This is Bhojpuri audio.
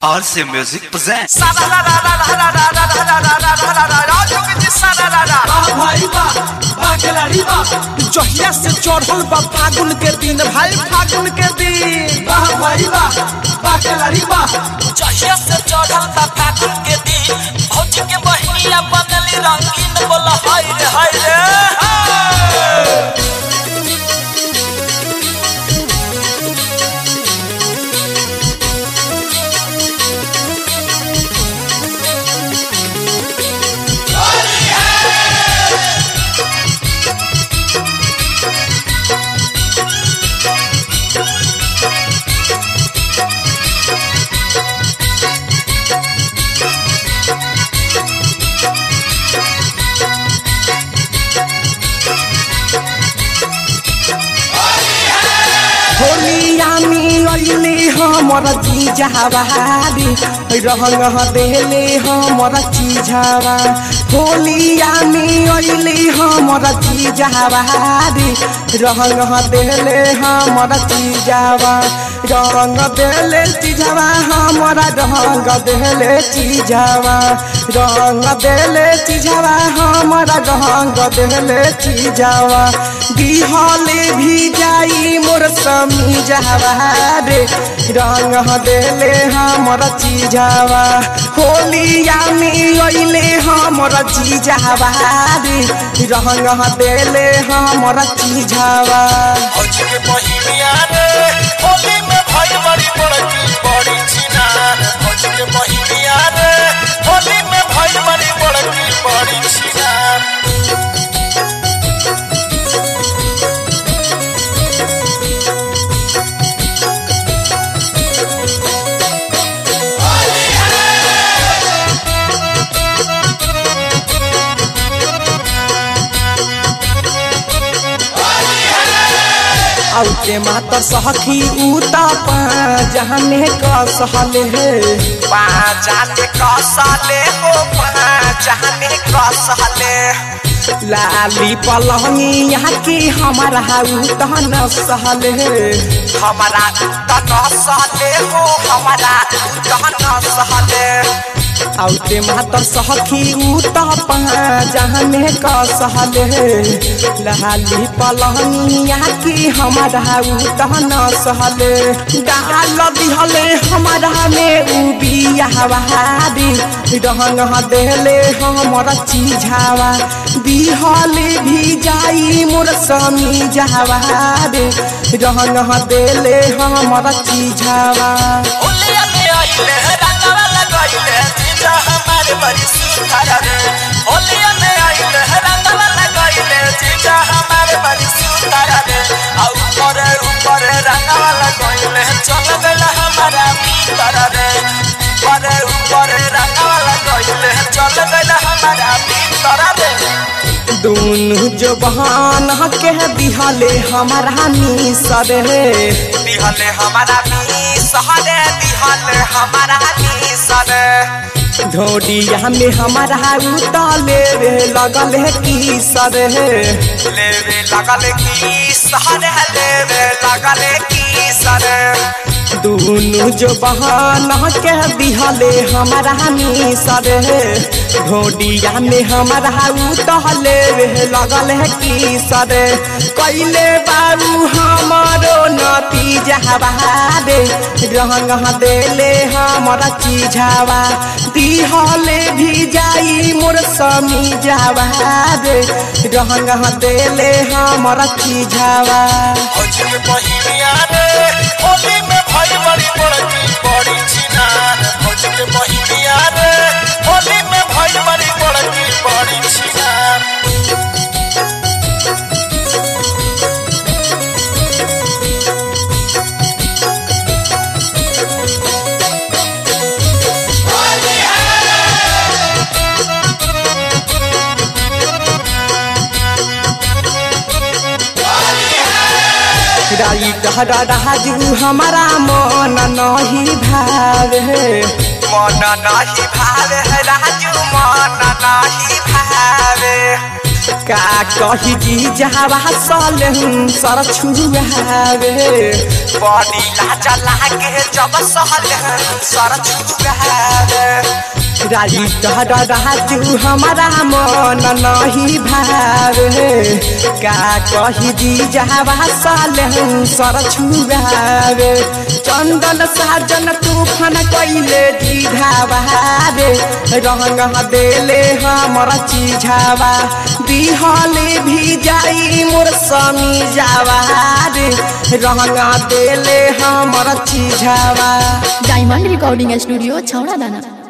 RC Music presents जहिया से चढ़ल बा फागुन के दिन भाई फागुन के दिन जहिया से चढ़ल बा फागुन के दिन भौजी के बहिनिया बनली रंगीन बोल हाय रे हाय रे होलिया में अइले हमर जीजावारी रंग देले हमर जीजावा होलिया में अइले हमर जीजावारी रंग देले हमर जीजावा रंग देले जीजावा हमर रंग देले जीजावा रंग देले जीजावा हमर रंग देले जीजावा दिहले भी जाई मोर समी जावा रे रंग देले हमर चीजावा होलिया में अइले हमर चीजावा रे रंग देले हमर चीजावा भौजी के बहिनिया रे होली में भाई बड़ी बड़ी छिना भौजी के बहिनिया रे होली में भाई बड़ी छिना औते माता सखी उता जहने कसहले हे जाने कसले हो जाने कसले लाली पलंगी यहाँ की हमारा उतन सहले हमारा तन सहले हो हमारा तन सहले औते माता सखी उता जहने कसहले लाली पलंगी यहाँ की हमारा उतन सहले डाल दिहले हमारा में उबिया बहारी रंग देले हमर चीजावा दिहले भी जाई मोर समी जावा रे रंग देले हमर चीजावा होलिया में आइले रंगवा लगाइले जीजा हमारे बड़ी सुंदर रे होलिया में आइले रंगवा लगाइले जीजा हमारे बड़ी सुंदर रे ऊपर रंगवा लगाइले चल गइला हमारा भीतर रे ऊपर रंगवा लगाइले चल गइला हमारा भीतर रे दोनों जबान के दिहले हमारा निसर दिहले हमारा निसरे दिहले हमारा निसरे ढोडिया में हमारा उताले लगल है की सर लेवे लगल की सर लेवे लगल की सर दोनों जो बहाना के दिहले हमारा निसर ढोडिया में हमारा उतले लगल है की सर कैले बाबू हमारो नतीजा रे रंग देले हमारा चीजावा दिहले भी जाई मोर समी जावा रे रंग देले हमारा चीजावा भौजी के बहिनिया रे होली में भाई बड़ी छिना भौजी के बहिनिया रे होली में भाई बड़ी छिना राजू हमारा मन नहीं भावे मन नहीं भावे राजू मन नहीं भावे का कही जी जहवा साले सर छुआवे बड़ी लाजा लागे जब सहले सर छुआवे राजी तहरा राजू हमारा मन नहीं भावे का कही जी जहवा साले सर छुआवे चंदन साजन तूफान कैले दीघावा रे रंग देले हमारा चीझावा दिहले भी जाई मोर समी जावा रे रंग देले हमारा चीझावा। डायमंड रिकॉर्डिंग स्टूडियो छौड़ा दाना।